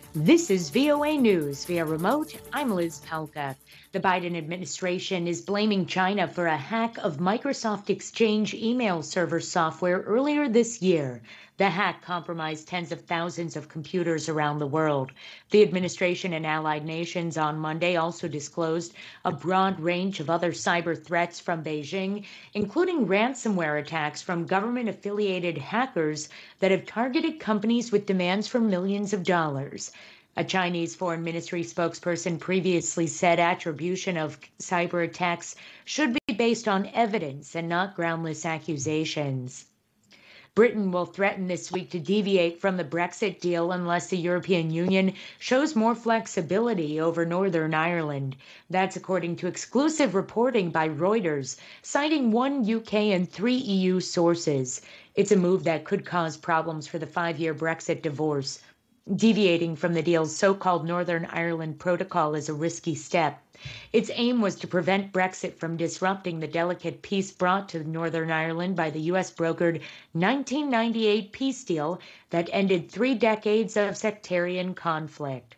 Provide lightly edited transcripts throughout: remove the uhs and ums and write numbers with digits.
This is VOA News via remote. I'm Liz Pelka. The Biden administration is blaming China for a hack of Microsoft Exchange email server software earlier this year. The hack compromised tens of thousands of computers around the world. The administration and allied nations on Monday also disclosed a broad range of other cyber threats from Beijing, including ransomware attacks from government-affiliated hackers that have targeted companies with demands for millions of dollars. A Chinese Foreign Ministry spokesperson previously said attribution of cyber attacks should be based on evidence and not groundless accusations. Britain will threaten this week to deviate from the Brexit deal unless the European Union shows more flexibility over Northern Ireland. That's according to exclusive reporting by Reuters, citing one UK and three EU sources. It's a move that could cause problems for the 5-year Brexit divorce. Deviating from the deal's so-called Northern Ireland Protocol is a risky step. Its aim was to prevent Brexit from disrupting the delicate peace brought to Northern Ireland by the U.S.-brokered 1998 peace deal that ended 3 decades of sectarian conflict.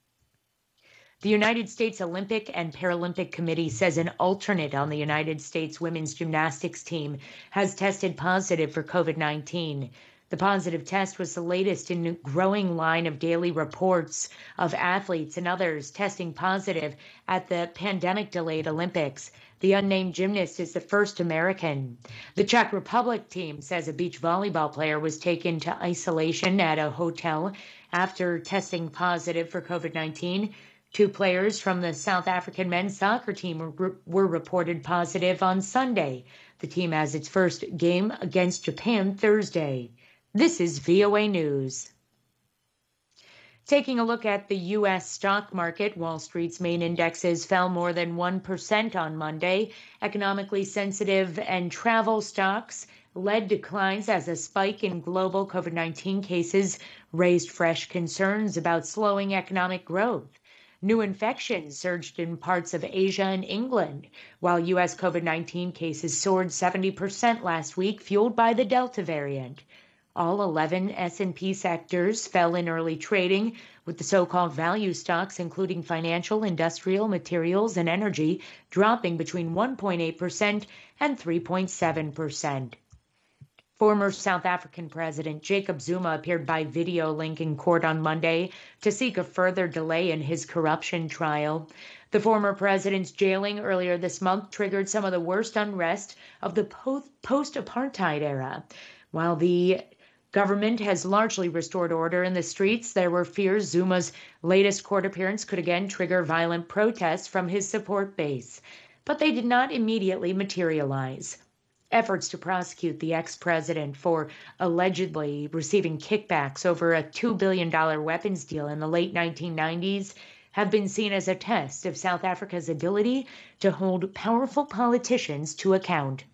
The United States Olympic and Paralympic Committee says an alternate on the United States women's gymnastics team has tested positive for COVID-19. The positive test was the latest in a growing line of daily reports of athletes and others testing positive at the pandemic-delayed Olympics. The unnamed gymnast is the first American. The Czech Republic team says a beach volleyball player was taken to isolation at a hotel after testing positive for COVID-19. 2 players from the South African men's soccer team were reported positive on Sunday. The team has its first game against Japan Thursday. This is VOA News. Taking a look at the U.S. stock market, Wall Street's main indexes fell more than 1% on Monday. Economically sensitive and travel stocks led declines as a spike in global COVID-19 cases raised fresh concerns about slowing economic growth. New infections surged in parts of Asia and England, while U.S. COVID-19 cases soared 70% last week, fueled by the Delta variant. All 11 S&P sectors fell in early trading, with the so-called value stocks, including financial, industrial, materials, and energy, dropping between 1.8% and 3.7%. Former South African President Jacob Zuma appeared by video link in court on Monday to seek a further delay in his corruption trial. The former president's jailing earlier this month triggered some of the worst unrest of the post-apartheid era. While the government has largely restored order in the streets, there were fears Zuma's latest court appearance could again trigger violent protests from his support base. But they did not immediately materialize. Efforts to prosecute the ex-president for allegedly receiving kickbacks over a $2 billion weapons deal in the late 1990s have been seen as a test of South Africa's ability to hold powerful politicians to account.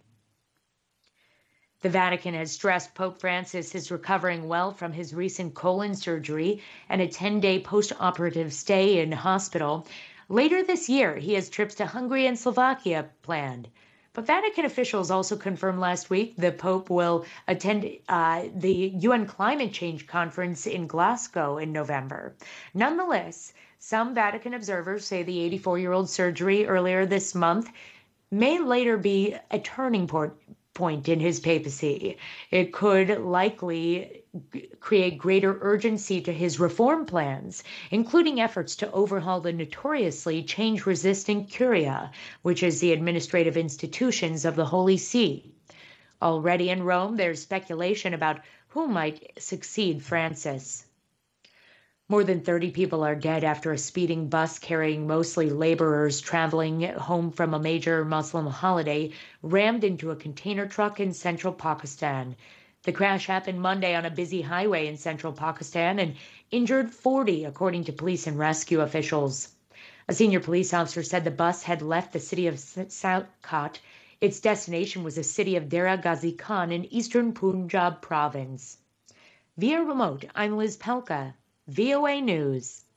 The Vatican has stressed Pope Francis is recovering well from his recent colon surgery and a 10-day post-operative stay in hospital. Later this year, he has trips to Hungary and Slovakia planned. But Vatican officials also confirmed last week the Pope will attend the UN Climate Change Conference in Glasgow in November. Nonetheless, some Vatican observers say the 84-year-old surgery earlier this month may later be a turning point in his papacy. It could likely create greater urgency to his reform plans, including efforts to overhaul the notoriously change-resistant Curia, which is the administrative institutions of the Holy See. Already in Rome, there's speculation about who might succeed Francis. More than 30 people are dead after a speeding bus carrying mostly laborers traveling home from a major Muslim holiday rammed into a container truck in central Pakistan. The crash happened Monday on a busy highway in central Pakistan and injured 40, according to police and rescue officials. A senior police officer said the bus had left the city of Sialkot. Its destination was the city of Dera Ghazi Khan in eastern Punjab province. Via remote, I'm Liz Pelka. VOA News.